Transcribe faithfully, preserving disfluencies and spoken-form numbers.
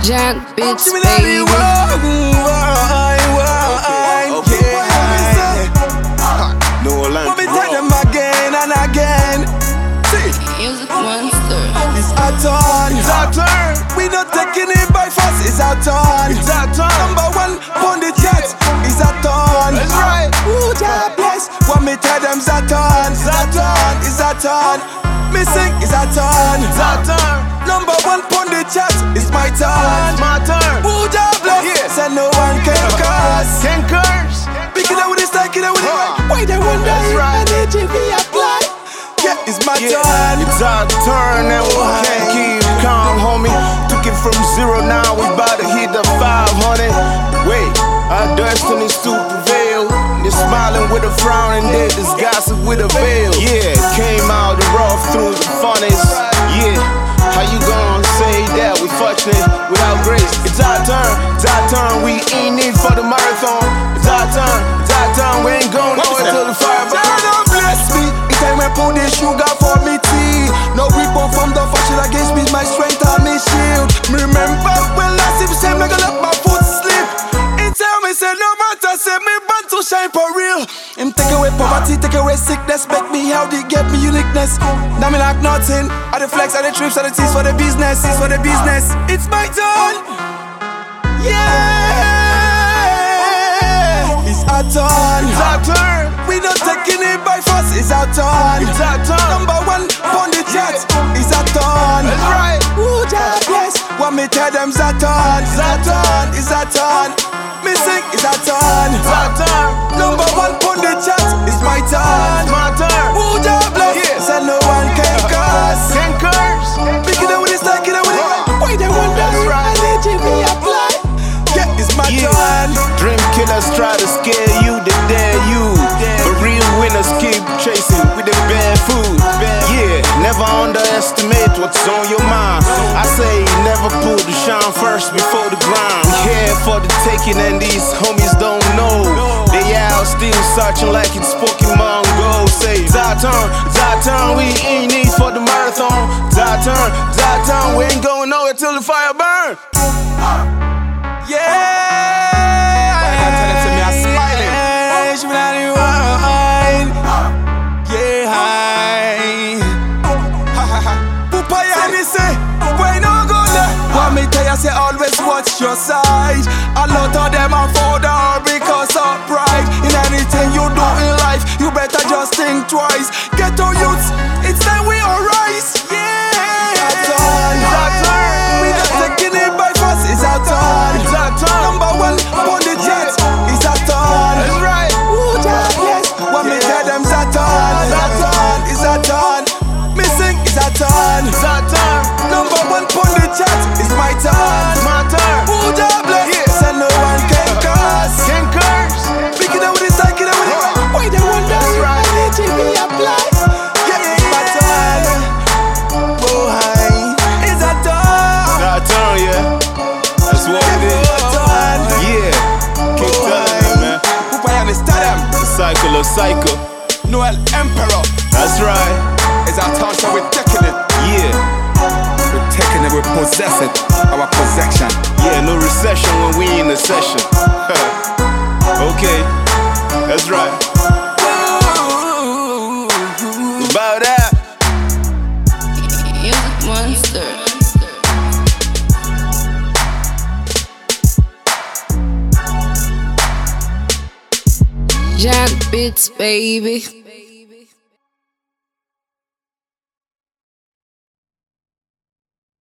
Jack Beats, Give me baby. that wine, wine, wine, yeah. New Orleans. Let me tell them again and again. See, Music monster. it's our turn. It's our turn. We not taking it by force. It's our turn. It's our turn. Number one on the chat. It's our turn. That's right. Ooh, God bless. Want me tell them it's our turn. It's our turn. It's our turn. Me sing. It's our turn. It's our turn. Number one on the chat. It's my turn. It's my turn. Ooh, God bless. Yeah. Said no one can curse. Can curse. Pick it up with this, take it up with it. Huh. Why they wonder That's if right. energy be applied? Yeah, it's my Yeah, turn. it's our turn and we can't keep calm, homie. Took it from zero, now we bout to hit the five hundred. Wait, our destiny's to prevail. They're smiling with a frown and they disguise it with a veil. Yeah, came out the rough through the funnest. Yeah, how you gonna say that we fortunate without grace? It's our turn, it's our turn. We ain't need for the marathon. It's our turn, it's our turn. We ain't going nowhere till the fire burns. God bless me. It's time I put the sugar for me tea. No weapon from the fashion against me, my strength and me shield. Me remember when last if say me gonna let my foot slip. It tell me say no matter say me born to shine for real. Him take away poverty, take away sickness, make me how they get me uniqueness. Now me like nothing. I the flex, I the trips, I the teas for the business, it's for the business. It's my turn. Yeah, it's our turn. It's our turn. We not taking it by force. It's our turn. It's our turn. Number one on the chat. It's our turn. That's right. Ooh, God bless. Want me tell them it's our turn. It's our turn. It's our turn. Me sing. It's our turn. It's our turn. Number one on the chat. It's my turn. It's my turn. Ooh, God bless. Yeah. Said no one can curse. Can curse. Pick it up with this, take it up with it. Why they wonder That's if right. energy be applied? Yeah, it's my Yeah. turn. Dream killers try to scare you, they dare you. But real winners keep chasing with the bad food. Yeah, never underestimate what's on your mind. I say never put the shine first before the grind. We here for the taking and these homies don't know. They out still searching like it's Pokemon Go. Say it's our turn, it's our turn. We ain't need for the marathon. It's our turn, it's our turn. We ain't going nowhere till the fire burn. Yeah. Why not tell it to me? I'm smiling. She be like, wine. Yeah, hi. Pupaya, me say, why no go there? Want me tell you, say always watch your side. A lot of them are for the because of pride. In anything you do in life, you better just think twice. Get to youths, it's time we all rise. Yeah. It's our turn. It's our turn. We not taking it by force. It's our turn. It's our turn. Number one on the jet. It's our turn. That's right. Ooh, God bless. Want me tell them it's our turn. It's our turn. It's our turn. Me sing. It's our turn. It's our turn. Number one on the chat. It's my turn. It's my turn. Ooh, God bless. Yeah. Said no one can curse. Can curse. Pick it up with this, take it up with it. Why they wonder That's if right. energy be applied? Yeah, it's my turn. Oh, hi. It's our turn. It's our turn, yeah. That's what it is. Yeah. Keep telling me, man. Pupaya, understand them. The cycle of cycle. Noel Emperor. That's right. It's our turn, so we're taking it. Yeah. We're taking it, we're possessing our possession. Yeah, no recession when we in a session. Okay. That's right. About that. Music monster. Jack Beats, baby.